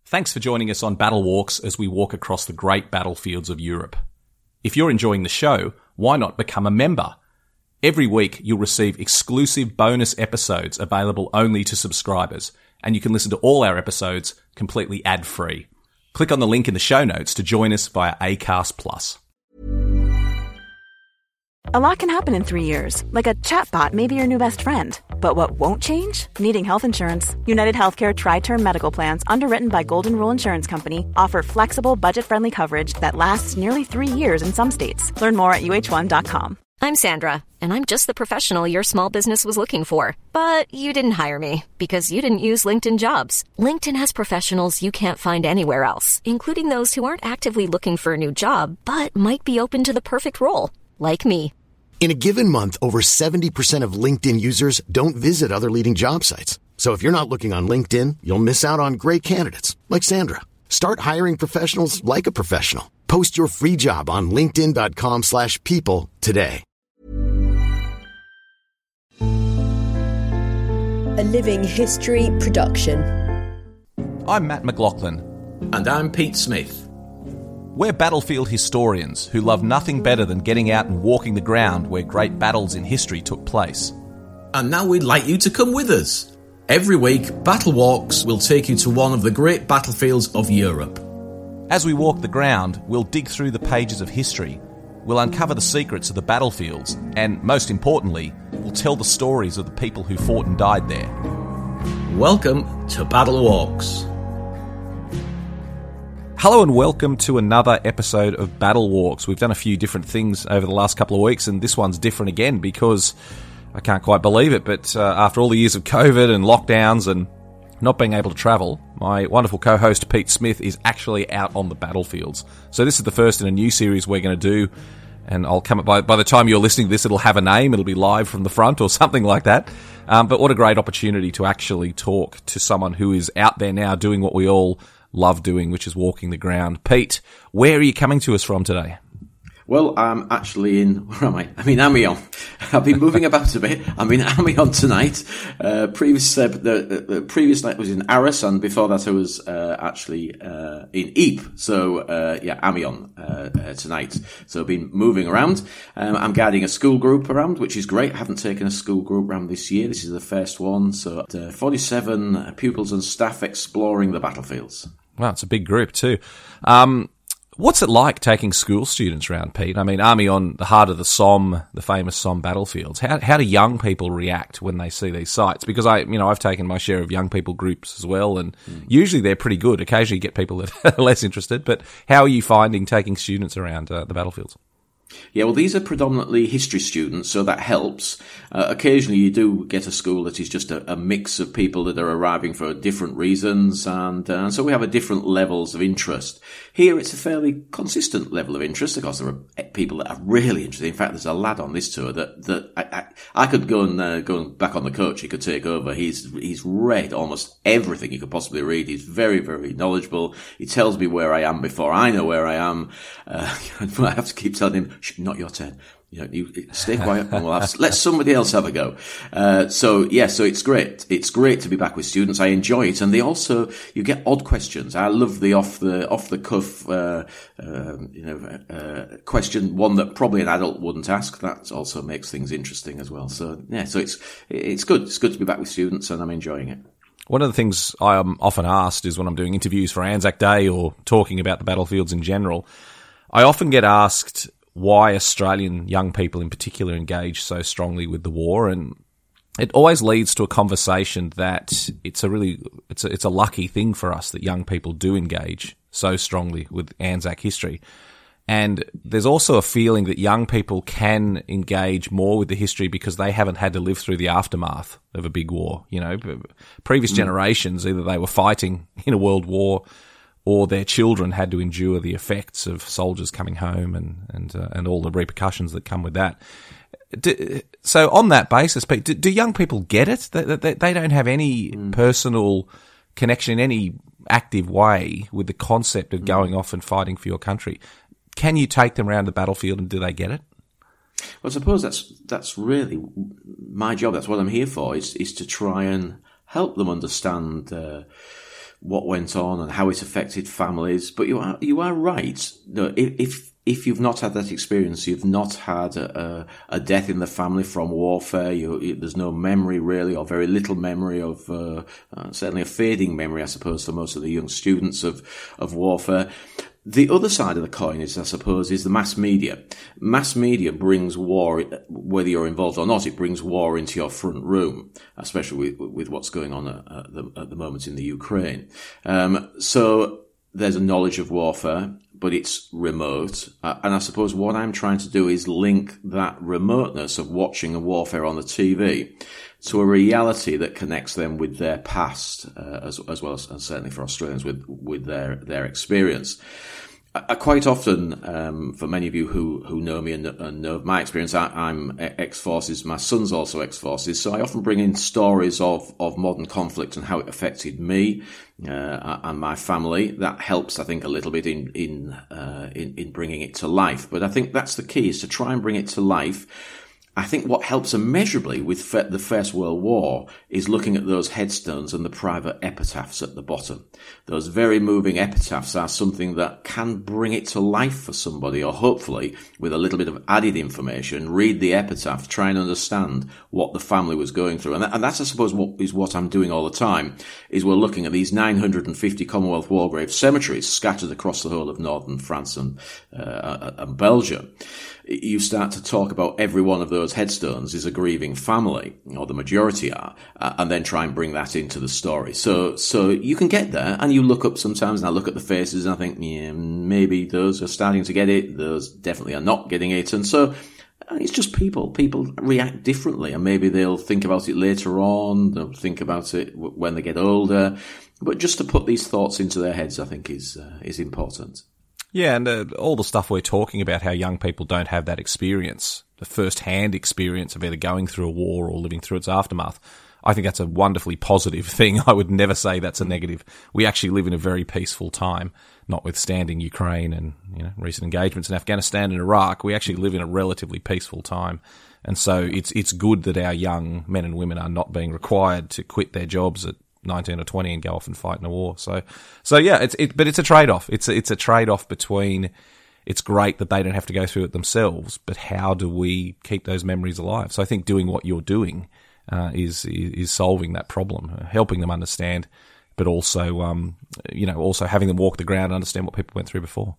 Thanks for joining us on Battle Walks as we walk across the great battlefields of Europe. If you're enjoying the show, why not become a member? Every week you'll receive exclusive bonus episodes available only to subscribers, and you can listen to all our episodes completely ad-free. Click on the link in the show notes to join us via Acast+. A lot can happen in 3 years, like a chatbot may be your new best friend. But what won't change? Needing health insurance. United Healthcare Tri-Term Medical Plans, underwritten by Golden Rule Insurance Company, offer flexible, budget-friendly coverage that lasts nearly 3 years in some states. Learn more at uh1.com. I'm Sandra, and I'm just the professional your small business was looking for. But you didn't hire me because you didn't use LinkedIn Jobs. LinkedIn has professionals you can't find anywhere else, including those who aren't actively looking for a new job, but might be open to the perfect role, like me. In a given month, over 70% of LinkedIn users don't visit other leading job sites. So if you're not looking on LinkedIn, you'll miss out on great candidates like Sandra. Start hiring professionals like a professional. Post your free job on linkedin.com/people today. A Living History production. I'm Matt McLaughlin. And I'm Pete Smith. We're battlefield historians who love nothing better than getting out and walking the ground where great battles in history took place. And now we'd like you to come with us. Every week, Battle Walks will take you to one of the great battlefields of Europe. As we walk the ground, we'll dig through the pages of history, we'll uncover the secrets of the battlefields, and most importantly, we'll tell the stories of the people who fought and died there. Welcome to Battle Walks. Hello and welcome to another episode of Battle Walks. We've done a few different things over the last couple of weeks, and this one's different again because I can't quite believe it, but after all the years of COVID and lockdowns and not being able to travel, my wonderful co-host Pete Smith is actually out on the battlefields. So this is the first in a new series we're going to do, and I'll come by the time you're listening to this, it'll have a name, it'll be live from the front or something like that. But what a great opportunity to actually talk to someone who is out there now doing what we all love doing, which is walking the ground. Pete, where are you coming to us from today? Well, I'm actually where am I? I'm in Amiens. I've been moving about a bit. I'm in Amiens tonight. The previous night was in Arras, and before that I was actually in Ypres. So, Amiens tonight. So I've been moving around. I'm guiding a school group around, which is great. I haven't taken a school group around this year. This is the first one. So 47 pupils and staff exploring the battlefields. Wow, it's a big group too. What's it like taking school students around, Pete? I mean, Amiens, the heart of the Somme, the famous Somme battlefields. How do young people react when they see these sites? Because I've taken my share of young people groups as well, and usually they're pretty good. Occasionally you get people that are less interested, but how are you finding taking students around the battlefields? Yeah, well, these are predominantly history students, so that helps. Occasionally you do get a school that is just a mix of people that are arriving for different reasons, and so we have different levels of interest. Here it's a fairly consistent level of interest, because there are people that are really interested. In fact, there's a lad on this tour that I could go back on the coach, he could take over. He's read almost everything he could possibly read. He's very, very knowledgeable. He tells me where I am before I know where I am. I have to keep telling him, not your turn. You stay quiet and let somebody else have a go. So it's great. It's great to be back with students. I enjoy it. And you get odd questions. I love the off the cuff, question, one that probably an adult wouldn't ask. That also makes things interesting as well. So it's good. It's good to be back with students, and I'm enjoying it. One of the things I am often asked is when I'm doing interviews for Anzac Day or talking about the battlefields in general, I often get asked why Australian young people in particular engage so strongly with the war, and it always leads to a conversation that it's a lucky thing for us that young people do engage so strongly with Anzac history. And there's also a feeling that young people can engage more with the history because they haven't had to live through the aftermath of a big war. Previous generations, either they were fighting in a world war or their children had to endure the effects of soldiers coming home and all the repercussions that come with that. So on that basis, Pete, do young people get it? They don't have any personal connection in any active way with the concept of going off and fighting for your country. Can you take them around the battlefield, and do they get it? Well, I suppose that's really my job. That's what I'm here for, is to try and help them understand what went on and how it affected families. But you are right. No, if you've not had that experience, you've not had a death in the family from warfare, there's no memory really, or very little memory of, certainly a fading memory, I suppose, for most of the young students of warfare. The other side of the coin is, I suppose, is the mass media. Mass media brings war, whether you're involved or not, it brings war into your front room, especially with what's going on at the moment in the Ukraine. So there's a knowledge of warfare, but it's remote. And I suppose what I'm trying to do is link that remoteness of watching a warfare on the TV to a reality that connects them with their past, as well as, and certainly for Australians, with their experience. I quite often, for many of you who know me and know my experience, I'm ex-forces. My son's also ex-forces, so I often bring in stories of modern conflict and how it affected me and my family. That helps, I think, a little bit in bringing it to life. But I think that's the key, is to try and bring it to life. I think what helps immeasurably with the First World War is looking at those headstones and the private epitaphs at the bottom. Those very moving epitaphs are something that can bring it to life for somebody, or hopefully, with a little bit of added information, read the epitaph, try and understand what the family was going through. And that's, I suppose, what I'm doing all the time, is we're looking at these 950 Commonwealth war grave cemeteries scattered across the whole of northern France and Belgium. You start to talk about every one of those headstones is a grieving family, or the majority are, and then try and bring that into the story. So you can get there, and you look up sometimes, and I look at the faces, and I think, yeah, maybe those are starting to get it, those definitely are not getting it, and so it's just people. People react differently, and maybe they'll think about it later on, they'll think about it when they get older, but just to put these thoughts into their heads, I think is important. Yeah, and all the stuff we're talking about, how young people don't have that experience, the first-hand experience of either going through a war or living through its aftermath, I think that's a wonderfully positive thing. I would never say that's a negative. We actually live in a very peaceful time, notwithstanding Ukraine and recent engagements in Afghanistan and Iraq. We actually live in a relatively peaceful time. And so it's good that our young men and women are not being required to quit their jobs at 19 or 20 and go off and fight in a war. So yeah, but it's a trade-off. It's a trade-off between, it's great that they don't have to go through it themselves, but how do we keep those memories alive? So I think doing what you're doing is solving that problem, helping them understand, but also also having them walk the ground and understand what people went through before.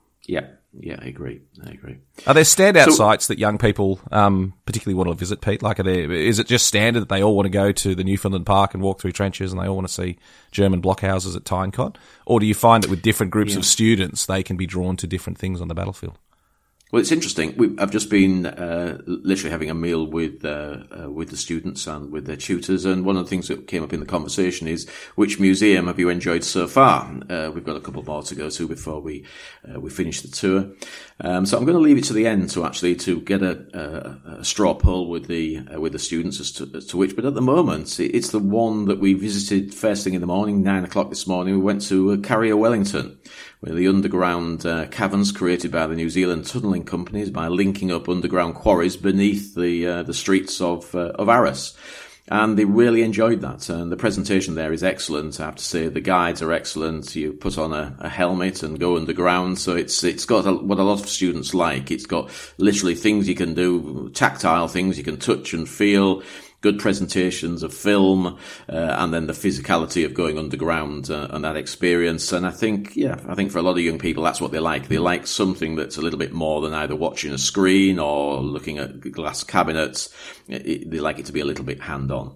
Yeah, I agree. Are there standout sites that young people particularly want to visit, Pete? Like, is it just standard that they all want to go to the Newfoundland Park and walk through trenches, and they all want to see German blockhouses at Tyncott? Or do you find that with different groups of students, they can be drawn to different things on the battlefield? Well, it's interesting. I've just been literally having a meal with the students and with their tutors, and one of the things that came up in the conversation is, which museum have you enjoyed so far? We've got a couple more to go to before we finish the tour. So I'm going to leave it to the end to get a straw poll with the students as to which. But at the moment, it's the one that we visited first thing in the morning, 9 o'clock this morning. We went to Carrier Wellington, where the underground caverns created by the New Zealand tunnelling companies by linking up underground quarries beneath the streets of Arras. And they really enjoyed that. And the presentation there is excellent. I have to say, the guides are excellent. You put on a helmet and go underground. So it's got what a lot of students like. It's got literally things you can do, tactile things you can touch and feel, good presentations of film, and then the physicality of going underground and that experience. And I think for a lot of young people, that's what they like. They like something that's a little bit more than either watching a screen or looking at glass cabinets. They like it to be a little bit hand-on.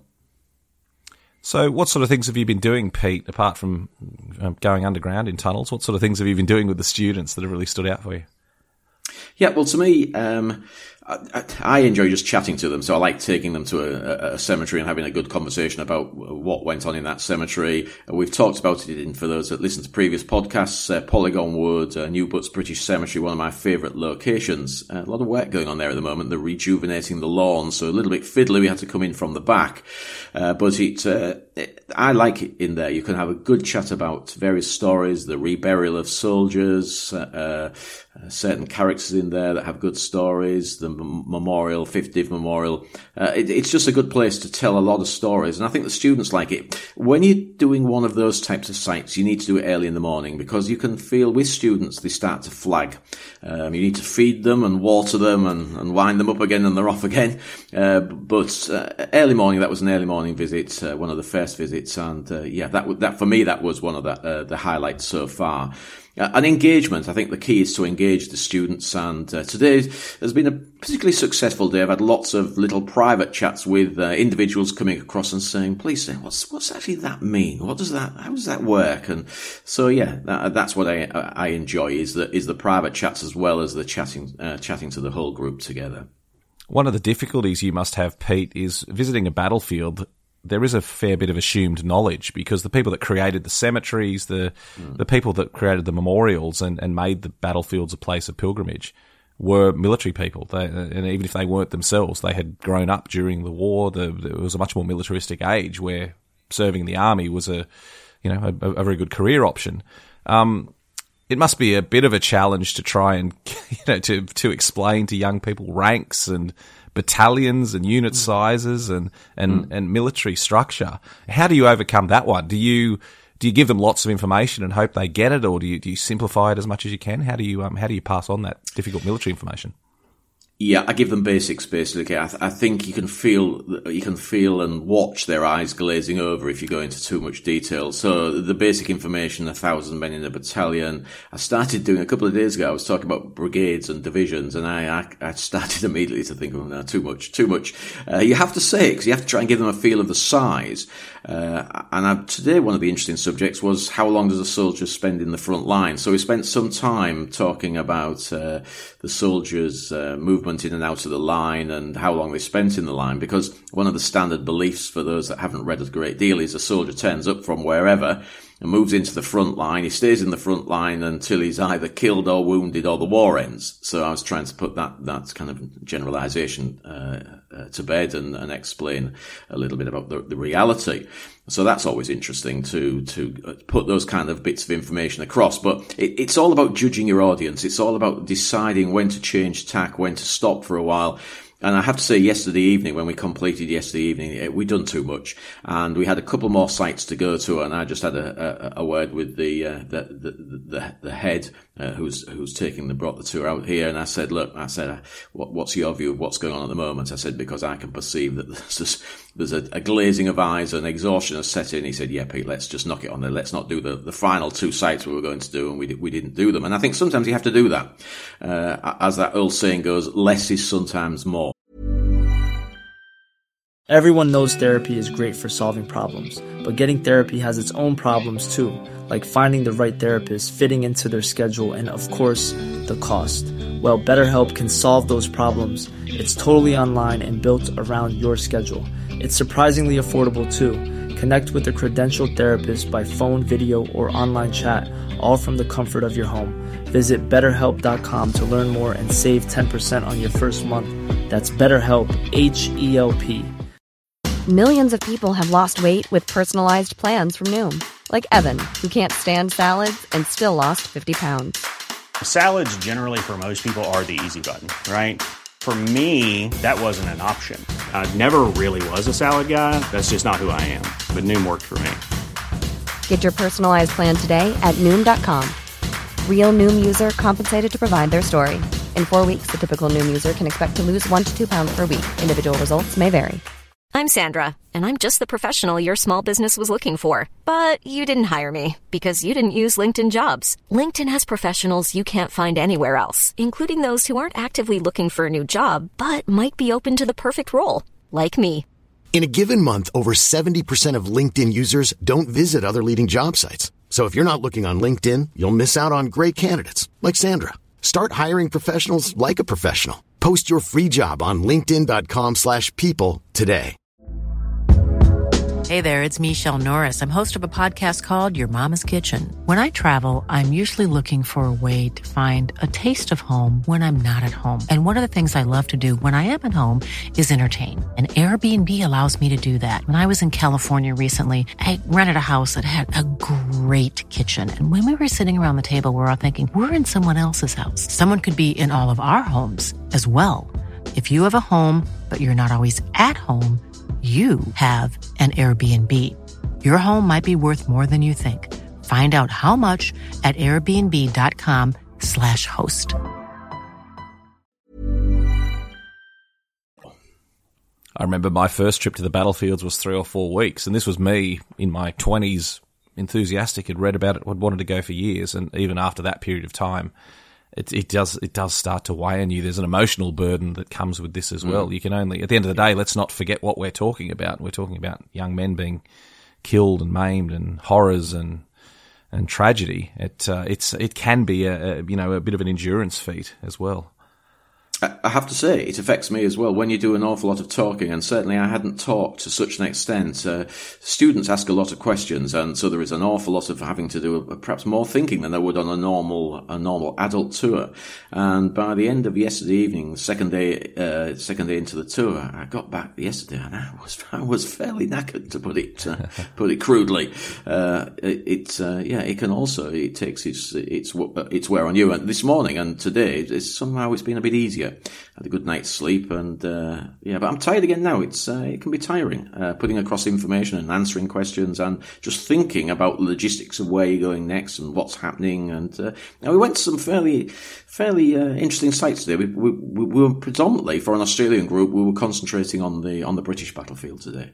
So what sort of things have you been doing, Pete, apart from going underground in tunnels? What sort of things have you been doing with the students that have really stood out for you? Yeah, well, to me, I enjoy just chatting to them, so I like taking them to a cemetery and having a good conversation about what went on in that cemetery. We've talked about it for those that listen to previous podcasts, Polygon Wood, New Butts British Cemetery, one of my favourite locations. A lot of work going on there at the moment. They're rejuvenating the lawn, so a little bit fiddly. We had to come in from the back. But I like it in there. You can have a good chat about various stories, the reburial of soldiers, certain characters in there that have good stories, the Memorial, 50th Memorial. It's just a good place to tell a lot of stories, and I think the students like it. When you're doing one of those types of sites, you need to do it early in the morning, because you can feel with students they start to flag. You need to feed them and water them and wind them up again, and they're off again. But early morning, that was an early morning visit, one of the first visits, and that for me, that was one of the highlights so far. And engagement, I think the key is to engage the students, and today has been a particularly successful day. I've had lots of little private chats with individuals coming across and saying, please say, what's actually that mean? How does that work? And so, that's what I enjoy, is the private chats as well as the chatting to the whole group together. One of the difficulties you must have, Pete, is visiting a battlefield. There is a fair bit of assumed knowledge, because the people that created the cemeteries, the people that created the memorials and made the battlefields a place of pilgrimage were military people. And even if they weren't themselves, they had grown up during the war. There was a much more militaristic age where serving in the army was a very good career option. It must be a bit of a challenge to try and to explain to young people ranks and battalions and unit sizes and military structure. How do you overcome that one? Do you give them lots of information and hope they get it, or do you simplify it as much as you can? How do you pass on that difficult military information? Yeah, I give them basics, basically. I think you can feel and watch their eyes glazing over if you go into too much detail. So the basic information, 1,000 men in a battalion. I started doing a couple of days ago, I was talking about brigades and divisions, and I started immediately to think, oh no, too much. You have to say it, because you have to try and give them a feel of the size. Today one of the interesting subjects was, how long does a soldier spend in the front line? So we spent some time talking about the soldiers' movement in and out of the line and how long they spent in the line, because one of the standard beliefs for those that haven't read a great deal is a soldier turns up from wherever and moves into the front line. He stays in the front line until he's either killed or wounded or the war ends. So I was trying to put that kind of generalization to bed and explain a little bit about the reality. So that's always interesting to put those kind of bits of information across. But it's all about judging your audience. It's all about deciding when to change tack, when to stop for a while. And I have to say, when we completed yesterday evening, we'd done too much, and we had a couple more sites to go to. And I just had a word with the head who's brought the tour out here. And I said, look, what's your view of what's going on at the moment? I said, because I can perceive that there's a glazing of eyes and exhaustion has set in. He said, yeah, Pete, let's just knock it on there. Let's not do the final two sites we were going to do, and we didn't do them. And I think sometimes you have to do that. As that old saying goes, less is sometimes more. Everyone knows therapy is great for solving problems, but getting therapy has its own problems too, like finding the right therapist, fitting into their schedule, and of course, the cost. Well, BetterHelp can solve those problems. It's totally online and built around your schedule. It's surprisingly affordable too. Connect with a credentialed therapist by phone, video, or online chat, all from the comfort of your home. Visit BetterHelp.com to learn more and save 10% on your first month. That's BetterHelp, H-E-L-P. Millions of people have lost weight with personalized plans from Noom. Like Evan, who can't stand salads and still lost 50 pounds. Salads generally for most people are the easy button, right? For me, that wasn't an option. I never really was a salad guy. That's just not who I am. But Noom worked for me. Get your personalized plan today at Noom.com. Real Noom user compensated to provide their story. In 4 weeks, the typical Noom user can expect to lose 1 to 2 pounds per week. Individual results may vary. I'm Sandra, and I'm just the professional your small business was looking for. But you didn't hire me, because you didn't use LinkedIn Jobs. LinkedIn has professionals you can't find anywhere else, including those who aren't actively looking for a new job, but might be open to the perfect role, like me. In a given month, over 70% of LinkedIn users don't visit other leading job sites. So if you're not looking on LinkedIn, you'll miss out on great candidates, like Sandra. Start hiring professionals like a professional. Post your free job on linkedin.com/people today. Hey there, it's Michelle Norris. I'm host of a podcast called Your Mama's Kitchen. When I travel, I'm usually looking for a way to find a taste of home when I'm not at home. And one of the things I love to do when I am at home is entertain. And Airbnb allows me to do that. When I was in California recently, I rented a house that had a great kitchen. And when we were sitting around the table, we were all thinking, we're in someone else's house. Someone could be in all of our homes as well. If you have a home, but you're not always at home, you have an Airbnb. Your home might be worth more than you think. Find out how much at airbnb.com/host. I remember my first trip to the battlefields was 3 or 4 weeks, and this was me in my 20s, enthusiastic, had read about it, had wanted to go for years, and even after that period of time, it does start to weigh on you. There's an emotional burden that comes with this as well. You can only, at the end of the day, let's not forget what we're talking about. We're talking about young men being killed and maimed, and horrors and tragedy. It can be a bit of an endurance feat as well. I have to say, it affects me as well when you do an awful lot of talking, and certainly I hadn't talked to such an extent. Students ask a lot of questions, and so there is an awful lot of having to do perhaps more thinking than they would on a normal adult tour. And by the end of yesterday evening, second day into the tour, I got back yesterday and I was fairly knackered, to put it crudely. It can also, it takes its wear on you. And this morning and today, it's been a bit easier. Had a good night's sleep, and but I'm tired again now. It can be tiring, putting across information and answering questions, and just thinking about the logistics of where you're going next and what's happening. And now we went to some fairly interesting sites today. We were predominantly, for an Australian group, we were concentrating on the British battlefield today.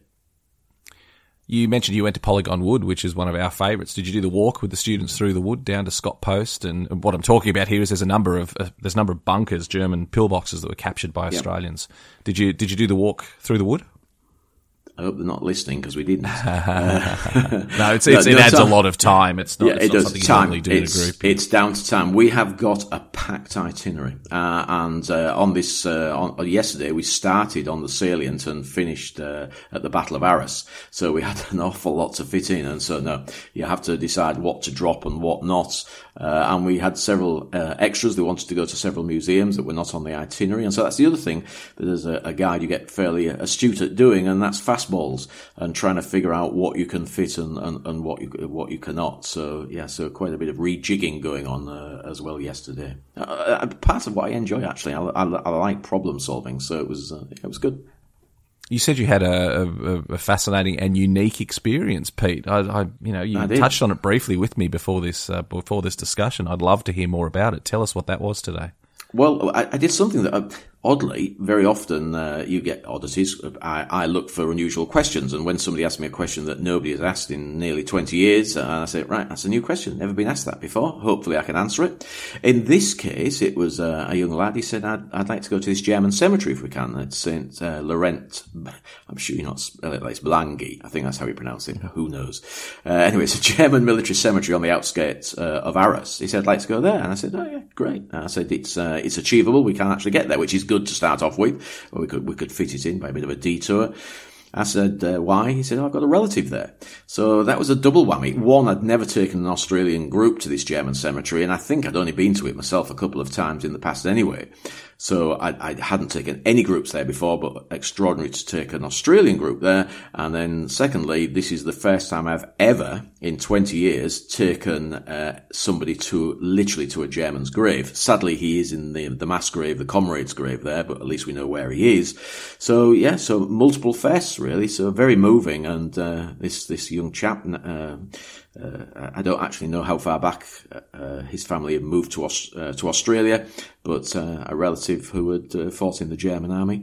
You mentioned you went to Polygon Wood, which is one of our favourites. Did you do the walk with the students through the wood down to Scott Post? And what I'm talking about here is there's a number of bunkers, German pillboxes that were captured by Australians. Did you do the walk through the wood? I hope they're not listening, because we didn't. No, it adds a lot of time. It's not something you normally do in a group. It's down to time. We have got a packed itinerary, on yesterday we started on the salient and finished at the Battle of Arras. So we had an awful lot to fit in, and so no, you have to decide what to drop and what not. And we had several extras. They wanted to go to several museums that were not on the itinerary, and so that's the other thing that as a guide you get fairly astute at doing, and that's fastballs and trying to figure out what you can fit and what you cannot. So quite a bit of rejigging going on as well yesterday. Part of what I enjoy, actually, I like problem solving, so it was good. You said you had a fascinating and unique experience, Pete. You touched on it briefly with me before this discussion. I'd love to hear more about it. Tell us what that was today. Well, I did something that, oddly, very often you get oddities. I look for unusual questions, and when somebody asks me a question that nobody has asked in nearly 20 years, I say, right, that's a new question. Never been asked that before. Hopefully I can answer it. In this case, it was a young lad. He said, I'd like to go to this German cemetery if we can. It's St. Laurent. I'm sure you're not spell it like it's Blangy. I think that's how you pronounce it. Who knows? Anyway, it's a German military cemetery on the outskirts of Arras. He said, I'd like to go there. And I said, oh yeah, great. I said, it's achievable. We can actually get there, which is good to start off with. We could fit it in by a bit of a detour. I said, why? He said, I've got a relative there. So that was a double whammy. One, I'd never taken an Australian group to this German cemetery, and I think I'd only been to it myself a couple of times in the past anyway. So I hadn't taken any groups there before, but extraordinary to take an Australian group there. And then secondly, this is the first time I've ever, in 20 years, taken somebody literally to a German's grave. Sadly, he is in the mass grave, the comrade's grave there, but at least we know where he is. So yeah, so multiple firsts really, so very moving. And this young chap, I don't actually know how far back his family had moved to Australia, but a relative who had fought in the German army.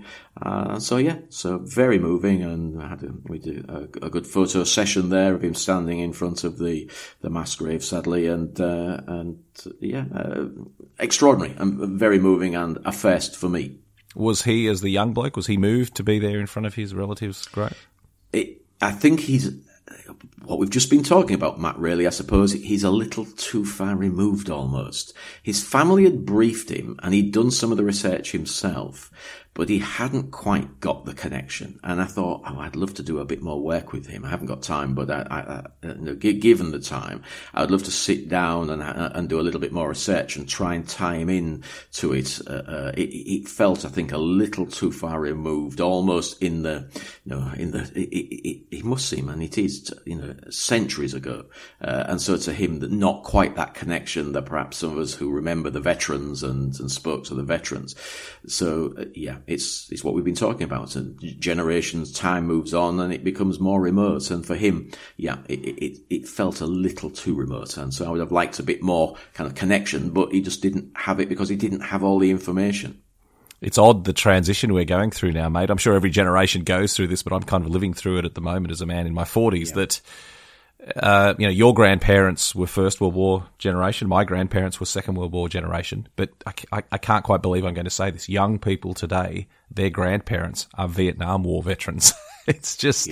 So very moving, and we did a good photo session there of him standing in front of the mass grave, sadly, and extraordinary and very moving, and a first for me. Was he, as the young bloke, was he moved to be there in front of his relative's grave? I think he's what we've just been talking about, Matt, really, I suppose. He's a little too far removed almost. His family had briefed him and he'd done some of the research himself, but he hadn't quite got the connection. And I thought, I'd love to do a bit more work with him. I haven't got time, but given the time, I'd love to sit down and do a little bit more research and try and tie him in to it. It felt, I think, a little too far removed, almost it must seem, and it is, centuries ago. And so to him, that not quite that connection that perhaps some of us who remember the veterans and spoke to the veterans. So, it's what we've been talking about. And generations, time moves on and it becomes more remote. And for him, it felt a little too remote. And so I would have liked a bit more kind of connection, but he just didn't have it because he didn't have all the information. It's odd, the transition we're going through now, mate. I'm sure every generation goes through this, but I'm kind of living through it at the moment as a man in my 40s that, your grandparents were First World War generation. My grandparents were Second World War generation. But I can't quite believe I'm going to say this. Young people today, their grandparents are Vietnam War veterans. It's just,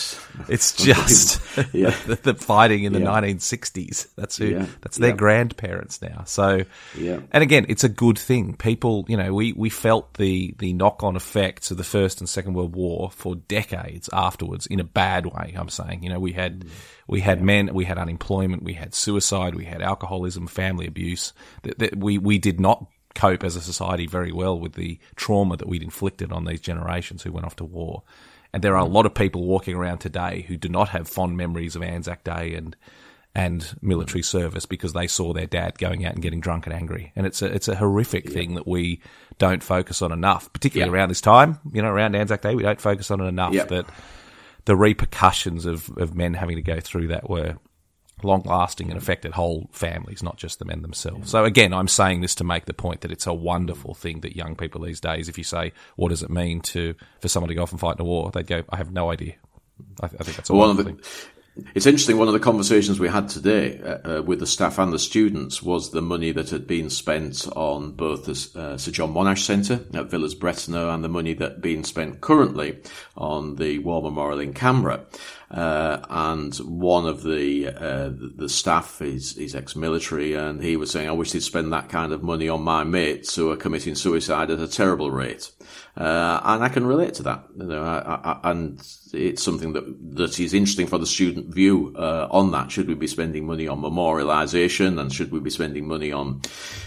the fighting in the 1960s. That's their grandparents now. So, and again, it's a good thing. People, we felt the knock-on effects of the First and Second World War for decades afterwards in a bad way. I'm saying, we had men, we had unemployment, we had suicide, we had alcoholism, family abuse. We did not cope as a society very well with the trauma that we'd inflicted on these generations who went off to war. And there are a lot of people walking around today who do not have fond memories of Anzac Day and military service because they saw their dad going out and getting drunk and angry. And it's a horrific thing that we don't focus on enough, particularly around this time, around Anzac Day. We don't focus on it enough that the repercussions of men having to go through that were long-lasting and affected whole families, not just the men themselves. So again, I'm saying this to make the point that it's a wonderful thing that young people these days, if you say, what does it mean for someone to go off and fight in a war? They'd go, I have no idea. I think that's a wonderful thing. It's interesting, one of the conversations we had today with the staff and the students was the money that had been spent on both the Sir John Monash Centre at Villers-Bretonneux and the money that had been spent currently on the War Memorial in Canberra. And one of the staff is ex-military, and he was saying, I wish they'd spend that kind of money on my mates who are committing suicide at a terrible rate. And I can relate to that, and it's something that is interesting for the student view, on that. Should we be spending money on memorialisation, and should we be spending money on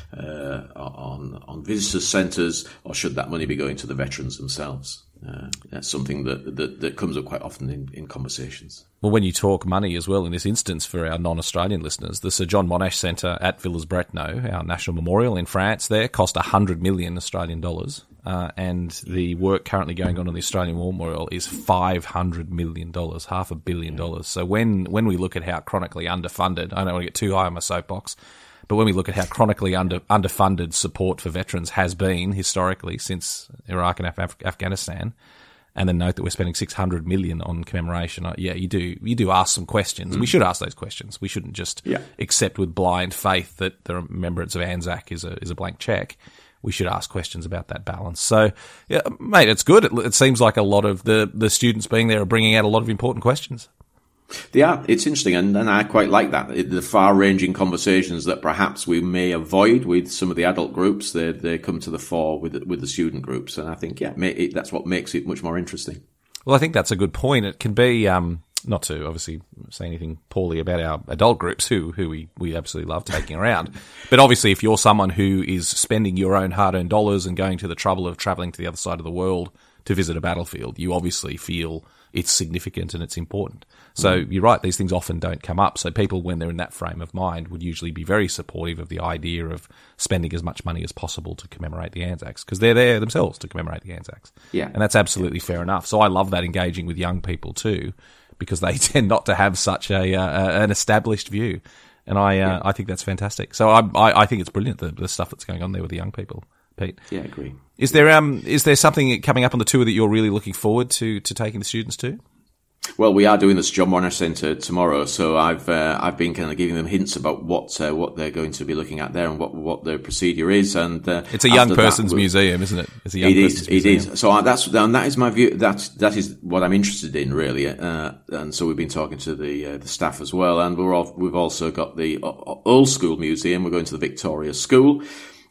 visitor centres, or should that money be going to the veterans themselves? That's something that comes up quite often in conversations. Well, when you talk money as well, in this instance for our non-Australian listeners, the Sir John Monash Centre at Villers-Bretonneux, our national memorial in France there, cost 100 million Australian dollars. And the work currently going on the Australian War Memorial is $500 million, $500 million. So when we look at how chronically underfunded, I don't want to get too high on my soapbox, but when we look at how chronically underfunded support for veterans has been historically since Iraq and Afghanistan, and then note that we're spending $600 million on commemoration, you do ask some questions. We should ask those questions. We shouldn't just accept with blind faith that the remembrance of Anzac is a blank check. We should ask questions about that balance. So, yeah, mate, it's good. It seems like a lot of the students being there are bringing out a lot of important questions. Yeah, it's interesting, and I quite like that. The far-ranging conversations that perhaps we may avoid with some of the adult groups, they come to the fore with the student groups, and I think, that's what makes it much more interesting. Well, I think that's a good point. It can be, not to obviously say anything poorly about our adult groups who we absolutely love taking around, but obviously if you're someone who is spending your own hard-earned dollars and going to the trouble of travelling to the other side of the world to visit a battlefield, you obviously feel it's significant and it's important. So you're right, these things often don't come up. So people, when they're in that frame of mind, would usually be very supportive of the idea of spending as much money as possible to commemorate the Anzacs, because they're there themselves to commemorate the Anzacs. Yeah. And that's absolutely fair enough. So I love that, engaging with young people too, because they tend not to have such an established view. And I think that's fantastic. So I think it's brilliant, the stuff that's going on there with the young people, Pete. Yeah, I agree. Is there something coming up on the tour that you're really looking forward to taking the students to? Well, we are doing this John Monash Centre tomorrow, so I've been kind of giving them hints about what they're going to be looking at there and what the procedure is. And it's a young person's museum, isn't it? It's a young person's museum. It is. So that is my view. That is what I'm interested in, really. And so we've been talking to the staff as well, and we've also got the old school museum. We're going to the Victoria School.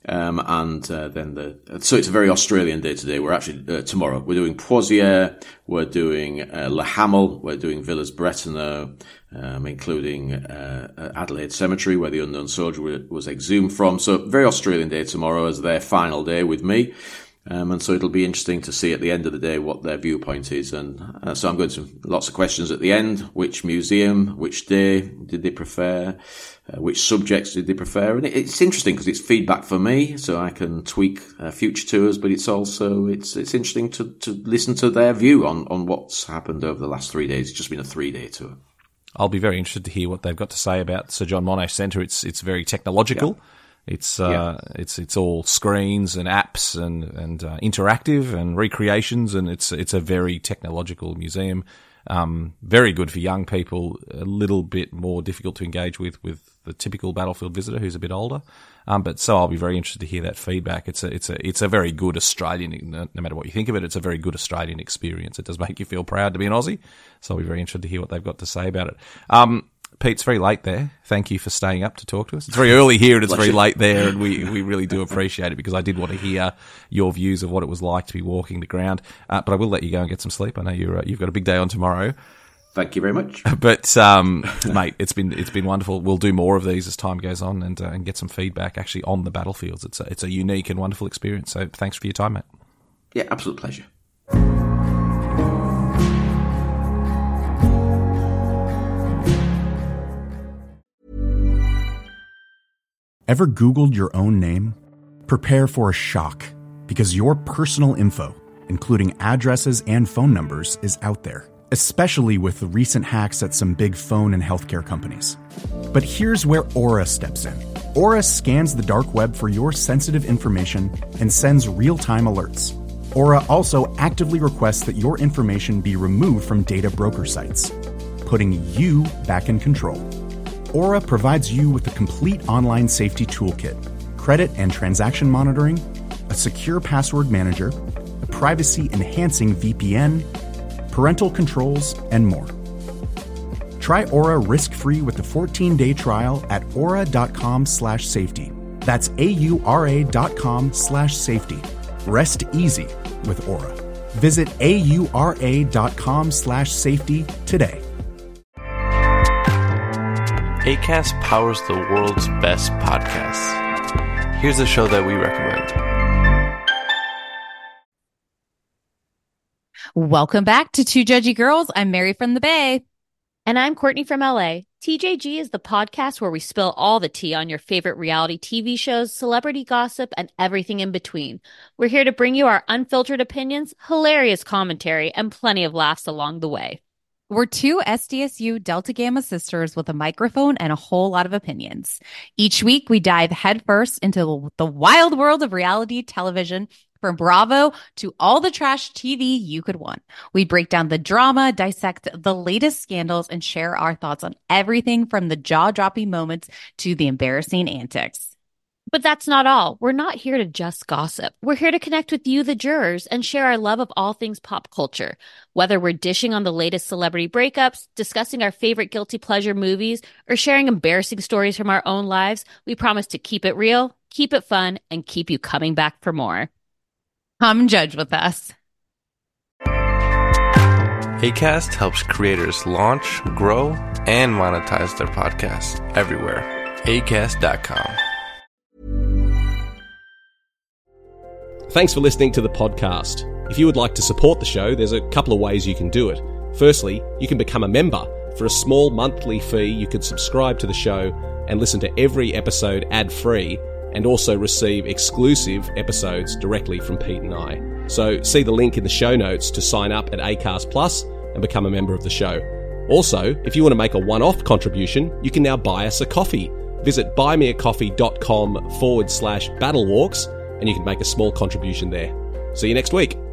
So it's a very Australian day today. We're actually, tomorrow, we're doing Poitiers, we're doing, Le Hamel, we're doing Villers-Bretonneux, including, Adelaide Cemetery, where the unknown soldier was exhumed from. So very Australian day tomorrow as their final day with me. And so it'll be interesting to see at the end of the day what their viewpoint is. And so I'm going to lots of questions at the end. Which museum, which day did they prefer? Which subjects did they prefer? And it's interesting because it's feedback for me, so I can tweak future tours, but it's also, it's interesting to listen to their view on what's happened over the last 3 days. It's just been a 3-day tour. I'll be very interested to hear what they've got to say about Sir John Monash Centre. It's very technological. Yeah. It's all screens and apps and interactive and recreations, and it's a very technological museum. Very good for young people. A little bit more difficult to engage with the typical battlefield visitor who's a bit older. But so I'll be very interested to hear that feedback. It's a very good Australian, no matter what you think of it, it's a very good Australian experience. It does make you feel proud to be an Aussie. So I'll be very interested to hear what they've got to say about it. Pete, it's very late there. Thank you for staying up to talk to us. It's very early here and it's very late there, and we really do appreciate it because I did want to hear your views of what it was like to be walking the ground. But I will let you go and get some sleep. I know you've got a big day on tomorrow. Thank you very much. But mate, it's been wonderful. We'll do more of these as time goes on and get some feedback actually on the battlefields. It's a unique and wonderful experience. So thanks for your time, mate. Yeah, absolute pleasure. Ever Googled your own name? Prepare for a shock, because your personal info, including addresses and phone numbers, is out there, especially with the recent hacks at some big phone and healthcare companies. But here's where Aura steps in. Aura scans the dark web for your sensitive information and sends real-time alerts. Aura also actively requests that your information be removed from data broker sites, putting you back in control. Aura provides you with a complete online safety toolkit, credit and transaction monitoring, a secure password manager, a privacy-enhancing VPN, parental controls, and more. Try Aura risk-free with a 14-day trial at aura.com/safety. That's AURA.com/safety. Rest easy with Aura. Visit AURA.com/safety today. Acast powers the world's best podcasts. Here's a show that we recommend. Welcome back to Two Judgy Girls. I'm Mary from the Bay. And I'm Courtney from LA. TJG is the podcast where we spill all the tea on your favorite reality TV shows, celebrity gossip, and everything in between. We're here to bring you our unfiltered opinions, hilarious commentary, and plenty of laughs along the way. We're two SDSU Delta Gamma sisters with a microphone and a whole lot of opinions. Each week, we dive headfirst into the wild world of reality television, from Bravo to all the trash TV you could want. We break down the drama, dissect the latest scandals, and share our thoughts on everything from the jaw-dropping moments to the embarrassing antics. But that's not all. We're not here to just gossip. We're here to connect with you, the jurors, and share our love of all things pop culture. Whether we're dishing on the latest celebrity breakups, discussing our favorite guilty pleasure movies, or sharing embarrassing stories from our own lives, we promise to keep it real, keep it fun, and keep you coming back for more. Come judge with us. Acast helps creators launch, grow, and monetize their podcasts everywhere. Acast.com. Thanks for listening to the podcast. If you would like to support the show, there's a couple of ways you can do it. Firstly, you can become a member. For a small monthly fee, you can subscribe to the show and listen to every episode ad-free, and also receive exclusive episodes directly from Pete and I. So see the link in the show notes to sign up at Acast Plus and become a member of the show. Also, if you want to make a one-off contribution, you can now buy us a coffee. Visit buymeacoffee.com/battlewalks and you can make a small contribution there. See you next week.